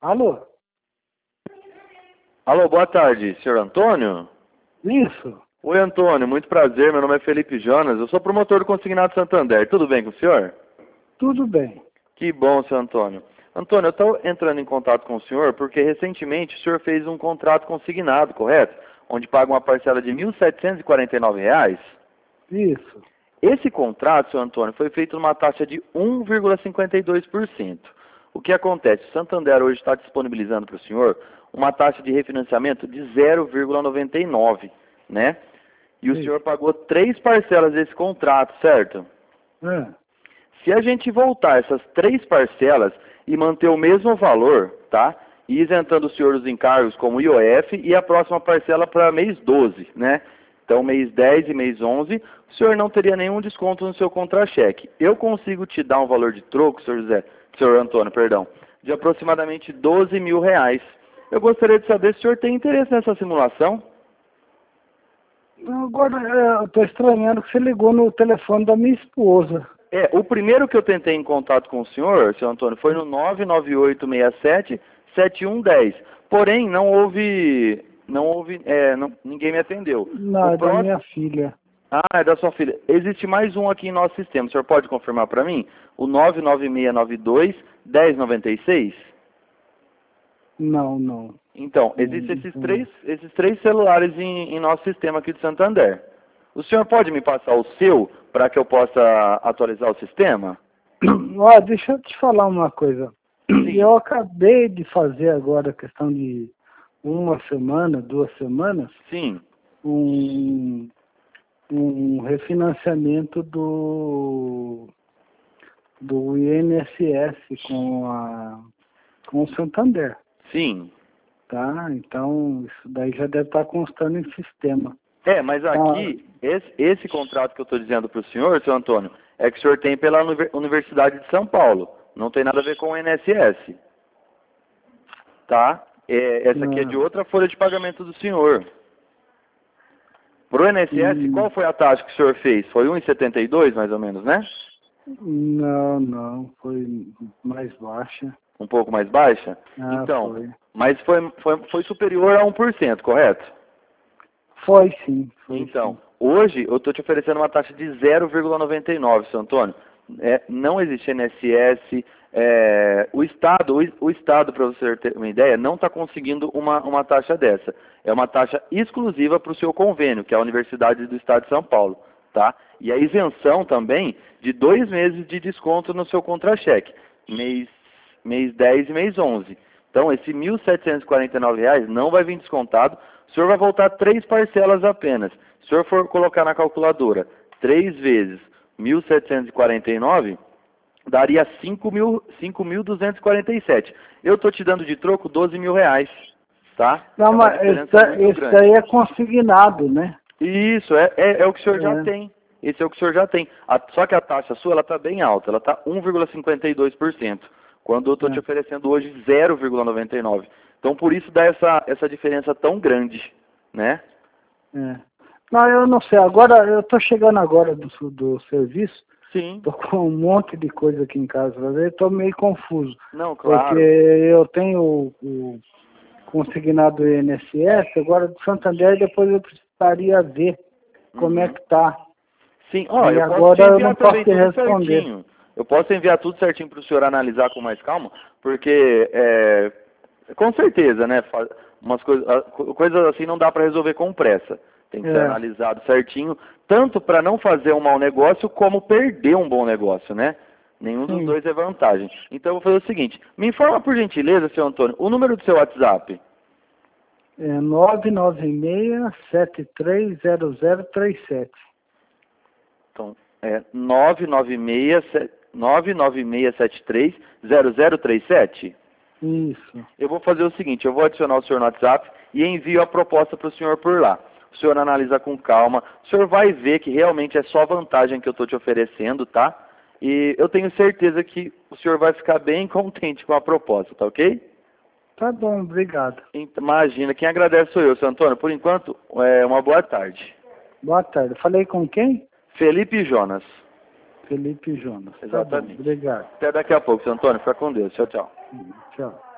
Alô? Alô, boa tarde, senhor Antônio? Isso. Oi, Antônio, muito prazer, meu nome é Felipe Jonas, eu sou promotor do Consignado Santander, tudo bem com o senhor? Tudo bem. Que bom, senhor Antônio. Antônio, eu estou entrando em contato com o senhor porque recentemente o senhor fez um contrato consignado, correto? Onde paga uma parcela de R$ 1.749. Isso. Esse contrato, senhor Antônio, foi feito numa taxa de 1,52%. O que acontece? O Santander hoje está disponibilizando para o senhor uma taxa de refinanciamento de 0,99, né? E o Isso. senhor pagou 3 parcelas desse contrato, certo? É. Se a gente voltar essas 3 parcelas e manter o mesmo valor, tá? E isentando o senhor dos encargos como IOF e a próxima parcela para mês 12, né? Então, mês 10 e mês 11, o senhor não teria nenhum desconto no seu contra-cheque. Eu consigo te dar um valor de troco, senhor Antônio, perdão, de aproximadamente R$ 12 mil. Eu gostaria de saber se o senhor tem interesse nessa simulação. Agora, eu estou estranhando que você ligou no telefone da minha esposa. O primeiro que eu tentei em contato com o senhor Antônio, foi no 99867-7110. Porém, ninguém me atendeu. Não, O é da próximo... minha filha. Ah, é da sua filha. Existe mais um aqui em nosso sistema. O senhor pode confirmar para mim? O 99692-1096? Não. Então, existem esses três celulares em nosso sistema aqui de Santander. O senhor pode me passar o seu para que eu possa atualizar o sistema? Ó, deixa eu te falar uma coisa. Sim. Eu acabei de fazer agora, questão de 2 semanas, Sim. um refinanciamento do INSS com o Santander. Sim. Tá? Então, isso daí já deve estar constando em sistema. Mas aqui, esse contrato que eu estou dizendo para o senhor Antônio, é que o senhor tem pela Universidade de São Paulo. Não tem nada a ver com o INSS. Tá? Essa aqui é de outra folha de pagamento do senhor. Para o INSS, qual foi a taxa que o senhor fez? Foi 1,72 mais ou menos, né? Não, foi mais baixa. Um pouco mais baixa? Então, foi. Mas foi superior a 1%, correto? Foi sim. Então, hoje eu estou te oferecendo uma taxa de 0,99, seu Antônio. Não existe INSS. O Estado, para você ter uma ideia, não está conseguindo uma taxa dessa. É uma taxa exclusiva para o seu convênio, que é a Universidade do Estado de São Paulo. Tá? E a isenção também de 2 meses de desconto no seu contra-cheque, mês 10 e mês 11. Então, esse R$ 1.749 não vai vir descontado. O senhor vai voltar 3 parcelas apenas. Se o senhor for colocar na calculadora 3 vezes 1.749, daria 5.247. Eu estou te dando de troco R$ 12 mil, tá? Não, mas esse aí é consignado, né? Isso, é o que o senhor já tem. Esse é o que o senhor já tem. Só que a taxa sua está bem alta, ela está 1,52%. Quando eu estou te oferecendo hoje 0,99. Então, por isso dá essa diferença tão grande, né? Não, eu não sei. Agora, eu estou chegando agora do serviço. Sim. Estou com um monte de coisa aqui em casa para ver. Estou meio confuso. Não, claro. Porque eu tenho o consignado INSS, agora do Santander, depois eu precisaria ver como é que está. Sim, e eu agora posso eu não posso te responder. Certinho. Eu posso enviar tudo certinho para o senhor analisar com mais calma, porque com certeza, né? Coisas assim não dá para resolver com pressa. Tem que ser analisado certinho, tanto para não fazer um mau negócio, como perder um bom negócio, né? Nenhum dos dois é vantagem. Então eu vou fazer o seguinte, me informa por gentileza, senhor Antônio, o número do seu WhatsApp. 996-730037. Então, 996730037? Isso. Eu vou fazer o seguinte, eu vou adicionar o senhor no WhatsApp e envio a proposta para o senhor por lá. O senhor analisa com calma, o senhor vai ver que realmente é só vantagem que eu estou te oferecendo, tá? E eu tenho certeza que o senhor vai ficar bem contente com a proposta, tá ok? Tá bom, obrigado. Imagina, quem agradece sou eu, seu Antônio. Por enquanto, uma boa tarde. Boa tarde. Falei com quem? Felipe Jonas. Felipe Jonas. Exatamente. Tá bom, obrigado. Até daqui a pouco, seu Antônio. Fica com Deus. Tchau, tchau. Tchau.